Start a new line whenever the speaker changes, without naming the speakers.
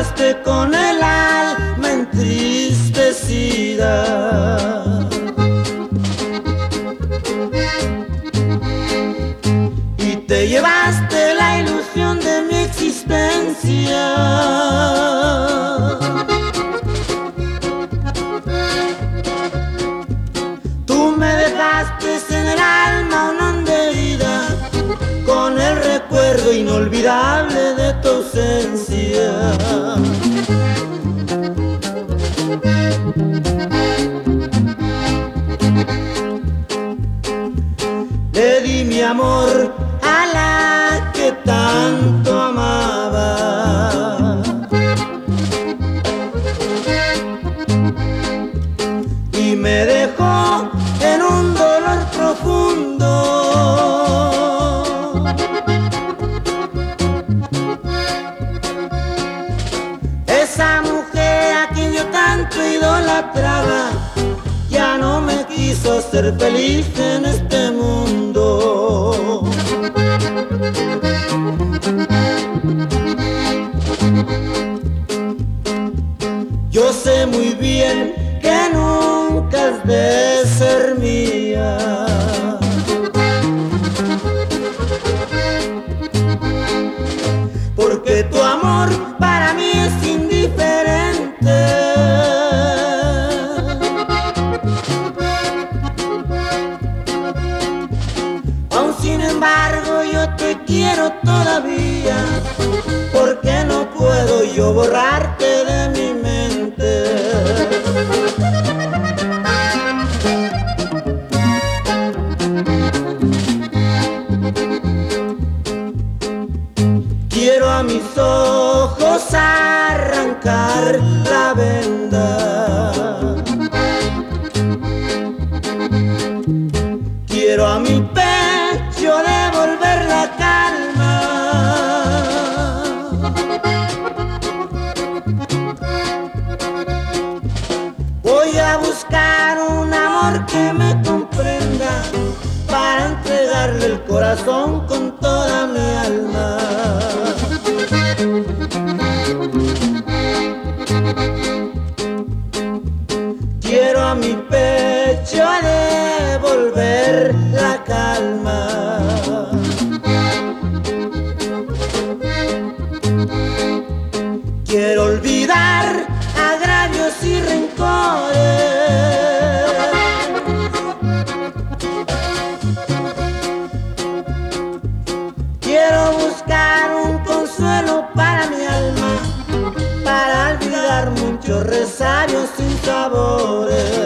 dejaste con el alma entristecida. Y te llevaste la ilusión de mi existencia. Tú me dejaste en el alma una honda herida, con el recuerdo inolvidable de tu ausencia. Le di mi amor a la que tanto amaba, y me dejó en un dolor profundo. Esa mujer a quien yo tanto idolatraba ya no me quiso ser feliz en este mundo. Yo sé muy bien que nunca has de ser mía, porque tu amor para mí es indiferente. Aún sin embargo yo te quiero todavía, porque no puedo yo borrarte de mi mente. Quiero a mis ojos arrancar la venda, quiero a mi pecho devolver la calma. Voy a buscar un amor que me comprenda, para entregarle el corazón con toda mi alma. Quiero a mi pecho devolver la calma. Quiero olvidar agravios y rencores. Quiero buscar un consuelo para mi alma, para olvidar muchos resabios sin sabores.